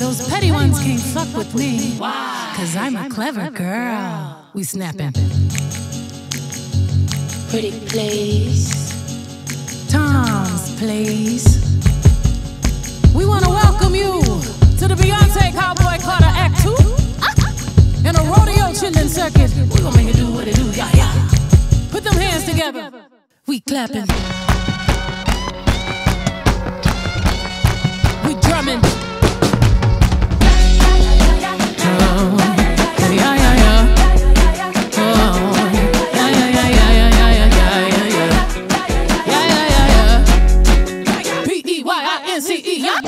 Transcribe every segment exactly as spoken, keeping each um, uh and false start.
Those petty ones can't fuck with me. Cause I'm a clever girl. We snapping. Pretty place. Tom's Place. We wanna welcome you to the Beyonce Cowboy Carter Act two. And a rodeo chillin' circuit. We gon' make it do what it do, yeah, yeah. Put them hands together. We clapping. We drumming. Oh, yeah, yeah, yeah. Oh, yeah, yeah, yeah, yeah, yeah, yeah, yeah, yeah, yeah, yeah, yeah, yeah. P E Y I N C E, yeah.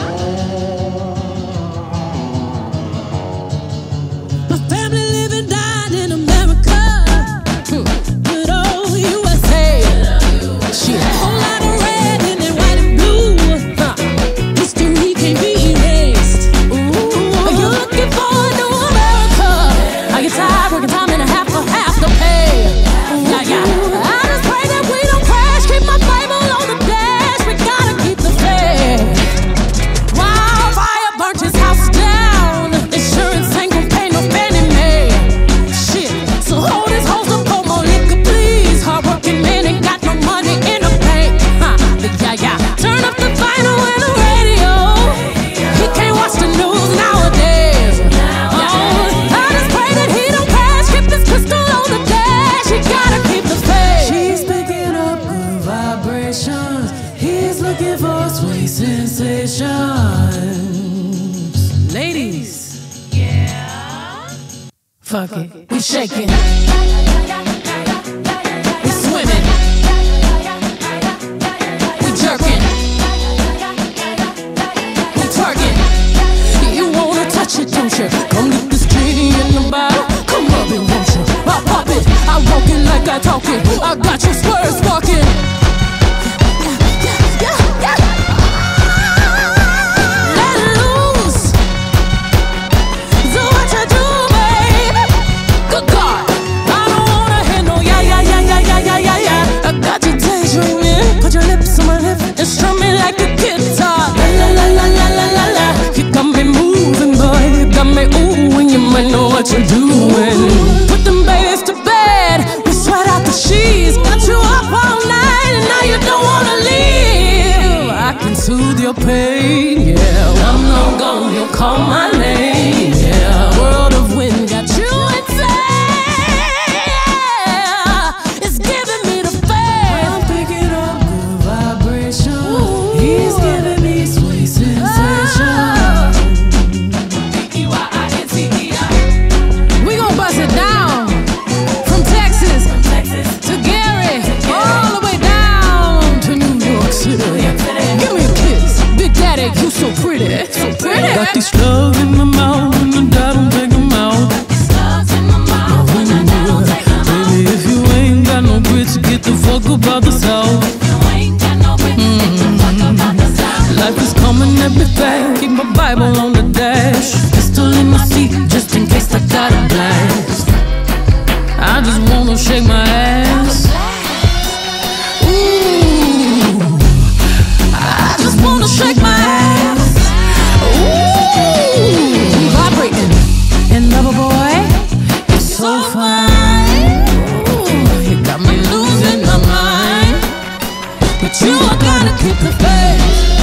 My family living, died in America. Good old U S A. Shit, whole lot of red and then white and blue. Huh. History can't be erased. Ooh, are you looking for a new America? Are you tired working time and a half for half the pay? Yeah, yeah. I just pray that we don't crash. Keep my Bible on the dash. We gotta keep the faith. Wildfire burnt his house down. Insurance ain't gon' pay no Fannie Mae. Shit, so hold his hose up for more liquor, please. Hardworking man ain't got no money in the bank. Huh, yeah, yeah. Turn up the vinyl and the radio. He can't watch the news nowadays. Oh, I just pray that he don't crash. Keep this pistol on the dash. He gotta keep the faith. She's picking up good vibrations. He's looking for sweet sensations. Ladies, yeah. Fuck it, we shaking. We swimming. We jerking. We twerking. You wanna touch it, don't you? Come get this genie in the bottle. Come up and won't you? I pop it. I walk it like I talk it. I got your spurs walking. Yeah, yeah, yeah, yeah. Let it loose. So what you do, baby? Good God, I don't wanna hear no yeah, yeah, yeah, yeah, yeah, yeah, yeah, yeah. I got you daydreaming. Put your lips on my lips and strum me like a guitar. La la la la la la la. You got me moving, boy. You got me ooh, and you might know what you're doing. Put them babies to bed. We sweat out the sheets. Got you up all night and now you don't wanna leave. I can soothe your pain, yeah. When I'm long gone, you'll call my name, yeah. World of wind got you insane. It's giving me the faith. I'm picking up good vibration. He's giving me sweet sensation. We gon' bust it down from Texas, to Gary, all the way down to New York City. Give me a kiss, Big Daddy, you so pretty, so pretty. Got these slugs in my mouth and I gotta take them out. Baby, if you ain't got no grits, get the fuck up out the south. Mm-hmm. Life is coming at me fast. Keep my Bible on the dash. Pistol in my seat just in case I got a blast. I just wanna shake my ass. Ooh, I just wanna shake my ass. Ooh, vibrating. And lover boy, you're so fine. Ooh, you got me losing my mind. But you, I gotta keep the faith.